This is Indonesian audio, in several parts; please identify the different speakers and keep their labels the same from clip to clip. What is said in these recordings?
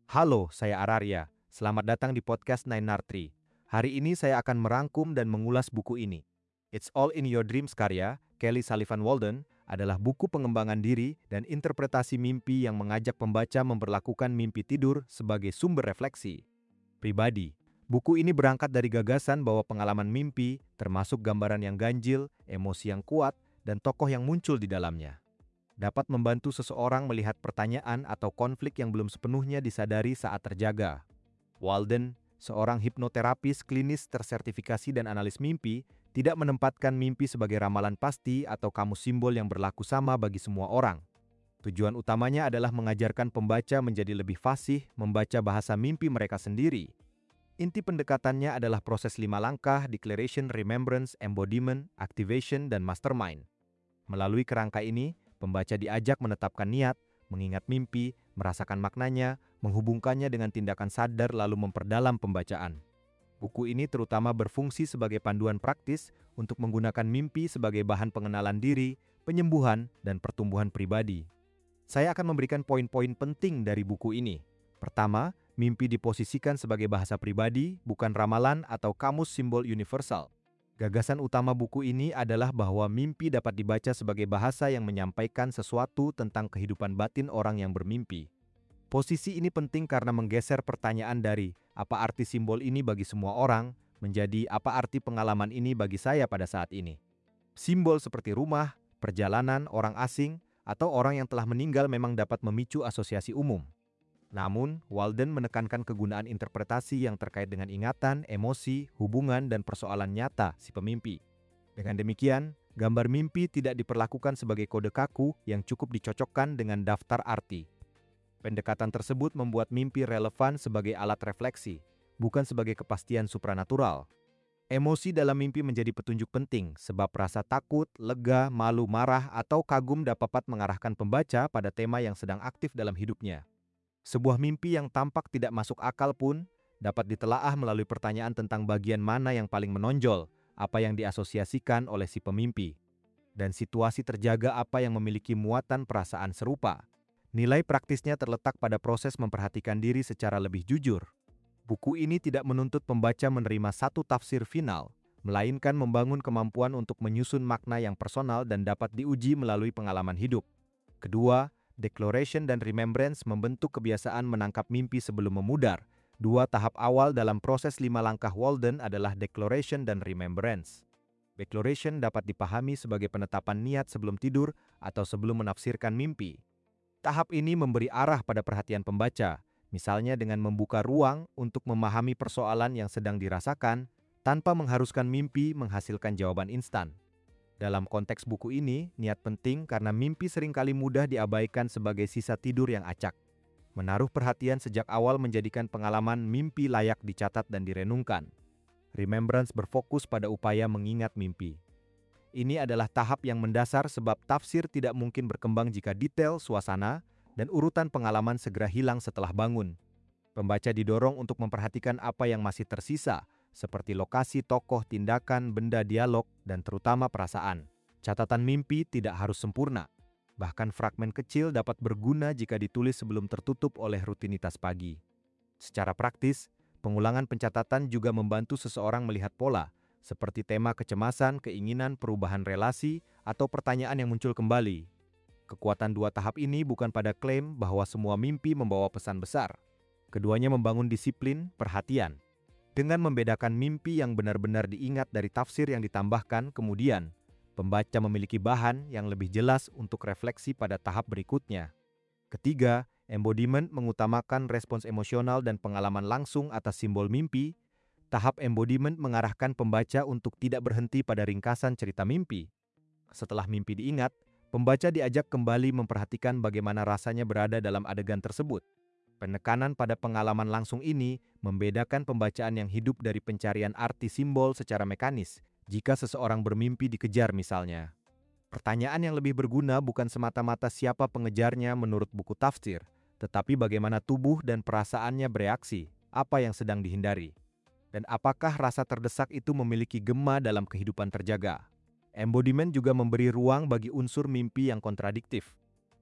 Speaker 1: Halo, saya Araria. Selamat datang di podcast Nine Nartri. Hari ini saya akan merangkum dan mengulas buku ini. It's All in Your Dreams karya Kelly Sullivan Walden adalah buku pengembangan diri dan interpretasi mimpi yang mengajak pembaca memperlakukan mimpi tidur sebagai sumber refleksi pribadi. Buku ini berangkat dari gagasan bahwa pengalaman mimpi, termasuk gambaran yang ganjil, emosi yang kuat, dan tokoh yang muncul di dalamnya, dapat membantu seseorang melihat pertanyaan atau konflik yang belum sepenuhnya disadari saat terjaga. Walden, seorang hipnoterapis klinis tersertifikasi dan analis mimpi, tidak menempatkan mimpi sebagai ramalan pasti atau kamus simbol yang berlaku sama bagi semua orang. Tujuan utamanya adalah mengajarkan pembaca menjadi lebih fasih membaca bahasa mimpi mereka sendiri. Inti pendekatannya adalah proses 5 langkah: declaration, remembrance, embodiment, activation, dan mastermind. Melalui kerangka ini, pembaca diajak menetapkan niat, mengingat mimpi, merasakan maknanya, menghubungkannya dengan tindakan sadar lalu memperdalam pembacaan. Buku ini terutama berfungsi sebagai panduan praktis untuk menggunakan mimpi sebagai bahan pengenalan diri, penyembuhan, dan pertumbuhan pribadi. Saya akan memberikan poin-poin penting dari buku ini. Pertama, mimpi diposisikan sebagai bahasa pribadi, bukan ramalan atau kamus simbol universal. Gagasan utama buku ini adalah bahwa mimpi dapat dibaca sebagai bahasa yang menyampaikan sesuatu tentang kehidupan batin orang yang bermimpi. Posisi ini penting karena menggeser pertanyaan dari "apa arti simbol ini bagi semua orang?" menjadi "apa arti pengalaman ini bagi saya pada saat ini?". Simbol seperti rumah, perjalanan, orang asing, atau orang yang telah meninggal memang dapat memicu asosiasi umum. Namun, Walden menekankan kegunaan interpretasi yang terkait dengan ingatan, emosi, hubungan, dan persoalan nyata si pemimpi. Dengan demikian, gambar mimpi tidak diperlakukan sebagai kode kaku yang cukup dicocokkan dengan daftar arti. Pendekatan tersebut membuat mimpi relevan sebagai alat refleksi, bukan sebagai kepastian supranatural. Emosi dalam mimpi menjadi petunjuk penting, sebab rasa takut, lega, malu, marah, atau kagum dapat mengarahkan pembaca pada tema yang sedang aktif dalam hidupnya. Sebuah mimpi yang tampak tidak masuk akal pun dapat ditelaah melalui pertanyaan tentang bagian mana yang paling menonjol, apa yang diasosiasikan oleh si pemimpi, dan situasi terjaga apa yang memiliki muatan perasaan serupa. Nilai praktisnya terletak pada proses memperhatikan diri secara lebih jujur. Buku ini tidak menuntut pembaca menerima satu tafsir final, melainkan membangun kemampuan untuk menyusun makna yang personal dan dapat diuji melalui pengalaman hidup. Kedua, declaration dan remembrance membentuk kebiasaan menangkap mimpi sebelum memudar. Dua tahap awal dalam proses 5 langkah Walden adalah declaration dan remembrance. Declaration dapat dipahami sebagai penetapan niat sebelum tidur atau sebelum menafsirkan mimpi. Tahap ini memberi arah pada perhatian pembaca, misalnya dengan membuka ruang untuk memahami persoalan yang sedang dirasakan tanpa mengharuskan mimpi menghasilkan jawaban instan. Dalam konteks buku ini, niat penting karena mimpi seringkali mudah diabaikan sebagai sisa tidur yang acak. Menaruh perhatian sejak awal menjadikan pengalaman mimpi layak dicatat dan direnungkan. Remembrance berfokus pada upaya mengingat mimpi. Ini adalah tahap yang mendasar sebab tafsir tidak mungkin berkembang jika detail, suasana, dan urutan pengalaman segera hilang setelah bangun. Pembaca didorong untuk memperhatikan apa yang masih tersisa, seperti lokasi, tokoh, tindakan, benda, dialog, dan terutama perasaan. Catatan mimpi tidak harus sempurna. Bahkan fragmen kecil dapat berguna jika ditulis sebelum tertutup oleh rutinitas pagi. Secara praktis, pengulangan pencatatan juga membantu seseorang melihat pola, seperti tema kecemasan, keinginan, perubahan relasi, atau pertanyaan yang muncul kembali. Kekuatan dua tahap ini bukan pada klaim bahwa semua mimpi membawa pesan besar. Keduanya membangun disiplin, perhatian. Dengan membedakan mimpi yang benar-benar diingat dari tafsir yang ditambahkan, kemudian pembaca memiliki bahan yang lebih jelas untuk refleksi pada tahap berikutnya. Ketiga, embodiment mengutamakan respons emosional dan pengalaman langsung atas simbol mimpi. Tahap embodiment mengarahkan pembaca untuk tidak berhenti pada ringkasan cerita mimpi. Setelah mimpi diingat, pembaca diajak kembali memperhatikan bagaimana rasanya berada dalam adegan tersebut. Penekanan pada pengalaman langsung ini membedakan pembacaan yang hidup dari pencarian arti simbol secara mekanis, jika seseorang bermimpi dikejar misalnya. Pertanyaan yang lebih berguna bukan semata-mata siapa pengejarnya menurut buku tafsir, tetapi bagaimana tubuh dan perasaannya bereaksi, apa yang sedang dihindari, dan apakah rasa terdesak itu memiliki gema dalam kehidupan terjaga. Embodiment juga memberi ruang bagi unsur mimpi yang kontradiktif.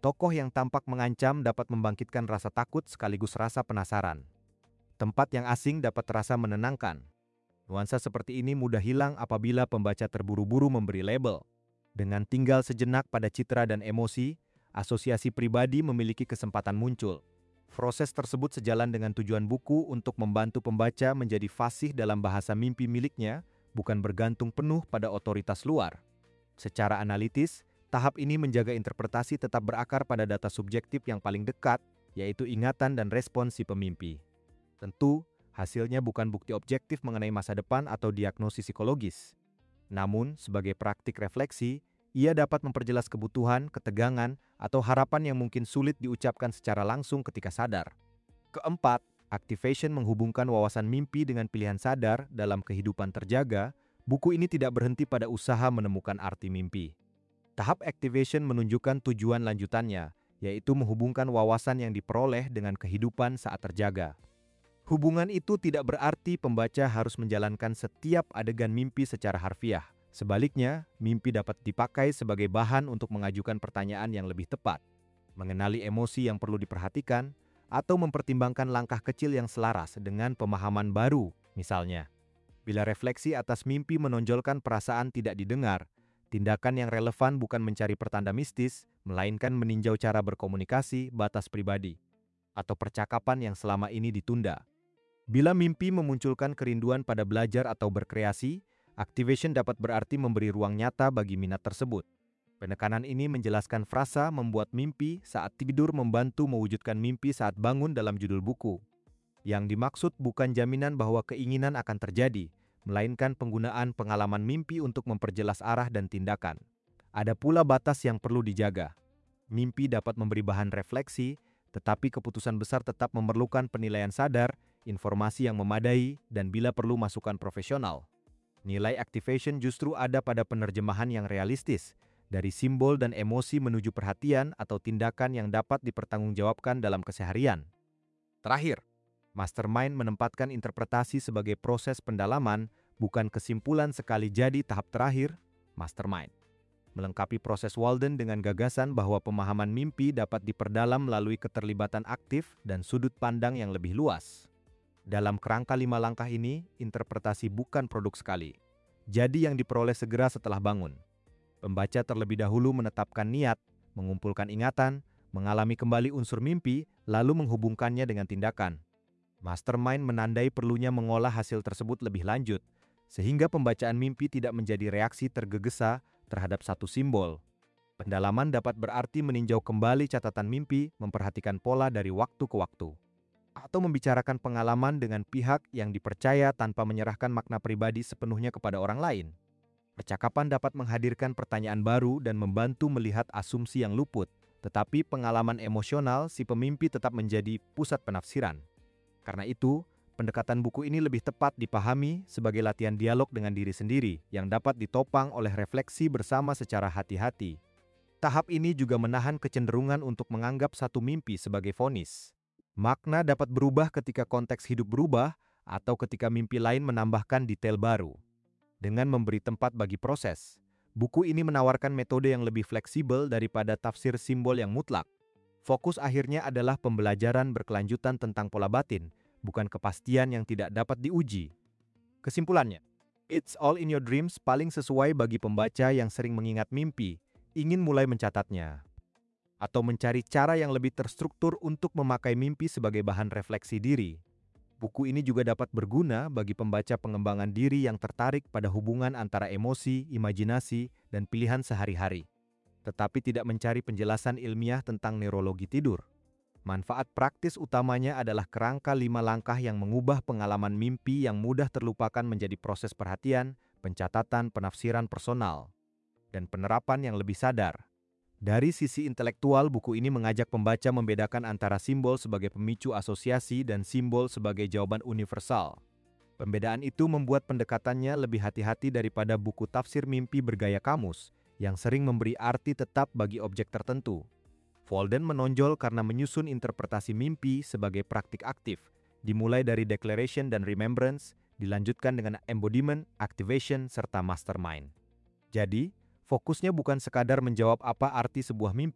Speaker 1: Tokoh yang tampak mengancam dapat membangkitkan rasa takut sekaligus rasa penasaran. Tempat yang asing dapat terasa menenangkan. Nuansa seperti ini mudah hilang apabila pembaca terburu-buru memberi label. Dengan tinggal sejenak pada citra dan emosi, asosiasi pribadi memiliki kesempatan muncul. Proses tersebut sejalan dengan tujuan buku untuk membantu pembaca menjadi fasih dalam bahasa mimpi miliknya, bukan bergantung penuh pada otoritas luar. Secara analitis, tahap ini menjaga interpretasi tetap berakar pada data subjektif yang paling dekat, yaitu ingatan dan respons si pemimpi. Tentu, hasilnya bukan bukti objektif mengenai masa depan atau diagnosis psikologis. Namun, sebagai praktik refleksi, ia dapat memperjelas kebutuhan, ketegangan, atau harapan yang mungkin sulit diucapkan secara langsung ketika sadar. Keempat, activation menghubungkan wawasan mimpi dengan pilihan sadar dalam kehidupan terjaga. Buku ini tidak berhenti pada usaha menemukan arti mimpi. Tahap activation menunjukkan tujuan lanjutannya, yaitu menghubungkan wawasan yang diperoleh dengan kehidupan saat terjaga. Hubungan itu tidak berarti pembaca harus menjalankan setiap adegan mimpi secara harfiah. Sebaliknya, mimpi dapat dipakai sebagai bahan untuk mengajukan pertanyaan yang lebih tepat, mengenali emosi yang perlu diperhatikan, atau mempertimbangkan langkah kecil yang selaras dengan pemahaman baru, misalnya. Bila refleksi atas mimpi menonjolkan perasaan tidak didengar, tindakan yang relevan bukan mencari pertanda mistis, melainkan meninjau cara berkomunikasi, batas pribadi, atau percakapan yang selama ini ditunda. Bila mimpi memunculkan kerinduan pada belajar atau berkreasi, activation dapat berarti memberi ruang nyata bagi minat tersebut. Penekanan ini menjelaskan frasa membuat mimpi saat tidur membantu mewujudkan mimpi saat bangun dalam judul buku. Yang dimaksud bukan jaminan bahwa keinginan akan terjadi, melainkan penggunaan pengalaman mimpi untuk memperjelas arah dan tindakan. Ada pula batas yang perlu dijaga. Mimpi dapat memberi bahan refleksi, tetapi keputusan besar tetap memerlukan penilaian sadar, informasi yang memadai, dan bila perlu masukan profesional. Nilai activation justru ada pada penerjemahan yang realistis, dari simbol dan emosi menuju perhatian atau tindakan yang dapat dipertanggungjawabkan dalam keseharian. Terakhir, Mastermind menempatkan interpretasi sebagai proses pendalaman, bukan kesimpulan sekali jadi tahap terakhir, Mastermind. Melengkapi proses Walden dengan gagasan bahwa pemahaman mimpi dapat diperdalam melalui keterlibatan aktif dan sudut pandang yang lebih luas. Dalam kerangka 5 langkah ini, interpretasi bukan produk sekali. Jadi yang diperoleh segera setelah bangun. Pembaca terlebih dahulu menetapkan niat, mengumpulkan ingatan, mengalami kembali unsur mimpi, lalu menghubungkannya dengan tindakan. Mastermind menandai perlunya mengolah hasil tersebut lebih lanjut, sehingga pembacaan mimpi tidak menjadi reaksi tergesa-gesa terhadap satu simbol. Pendalaman dapat berarti meninjau kembali catatan mimpi, memperhatikan pola dari waktu ke waktu, atau membicarakan pengalaman dengan pihak yang dipercaya tanpa menyerahkan makna pribadi sepenuhnya kepada orang lain. Percakapan dapat menghadirkan pertanyaan baru dan membantu melihat asumsi yang luput, tetapi pengalaman emosional si pemimpi tetap menjadi pusat penafsiran. Karena itu, pendekatan buku ini lebih tepat dipahami sebagai latihan dialog dengan diri sendiri yang dapat ditopang oleh refleksi bersama secara hati-hati. Tahap ini juga menahan kecenderungan untuk menganggap satu mimpi sebagai vonis. Makna dapat berubah ketika konteks hidup berubah atau ketika mimpi lain menambahkan detail baru. Dengan memberi tempat bagi proses, buku ini menawarkan metode yang lebih fleksibel daripada tafsir simbol yang mutlak. Fokus akhirnya adalah pembelajaran berkelanjutan tentang pola batin, bukan kepastian yang tidak dapat diuji. Kesimpulannya, It's All in Your Dreams paling sesuai bagi pembaca yang sering mengingat mimpi, ingin mulai mencatatnya, atau mencari cara yang lebih terstruktur untuk memakai mimpi sebagai bahan refleksi diri. Buku ini juga dapat berguna bagi pembaca pengembangan diri yang tertarik pada hubungan antara emosi, imajinasi, dan pilihan sehari-hari, tetapi tidak mencari penjelasan ilmiah tentang neurologi tidur. Manfaat praktis utamanya adalah kerangka 5 langkah yang mengubah pengalaman mimpi yang mudah terlupakan menjadi proses perhatian, pencatatan, penafsiran personal, dan penerapan yang lebih sadar. Dari sisi intelektual, buku ini mengajak pembaca membedakan antara simbol sebagai pemicu asosiasi dan simbol sebagai jawaban universal. Pembedaan itu membuat pendekatannya lebih hati-hati daripada buku tafsir mimpi bergaya kamus, yang sering memberi arti tetap bagi objek tertentu. Walden menonjol karena menyusun interpretasi mimpi sebagai praktik aktif, dimulai dari declaration dan remembrance, dilanjutkan dengan embodiment, activation, serta mastermind. Jadi, fokusnya bukan sekadar menjawab apa arti sebuah mimpi,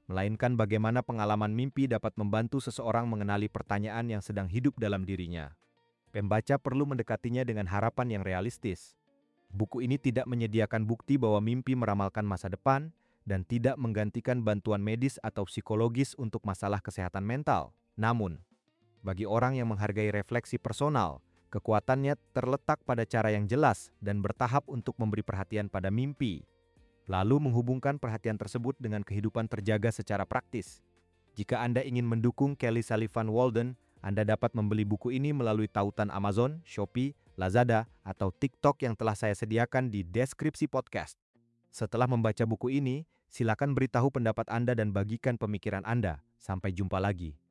Speaker 1: melainkan bagaimana pengalaman mimpi dapat membantu seseorang mengenali pertanyaan yang sedang hidup dalam dirinya. Pembaca perlu mendekatinya dengan harapan yang realistis. Buku ini tidak menyediakan bukti bahwa mimpi meramalkan masa depan dan tidak menggantikan bantuan medis atau psikologis untuk masalah kesehatan mental. Namun, bagi orang yang menghargai refleksi personal, kekuatannya terletak pada cara yang jelas dan bertahap untuk memberi perhatian pada mimpi, lalu menghubungkan perhatian tersebut dengan kehidupan terjaga secara praktis. Jika Anda ingin mendukung Kelly Sullivan Walden, Anda dapat membeli buku ini melalui tautan Amazon, Shopee, Lazada, atau TikTok yang telah saya sediakan di deskripsi podcast. Setelah membaca buku ini, silakan beritahu pendapat Anda dan bagikan pemikiran Anda. Sampai jumpa lagi.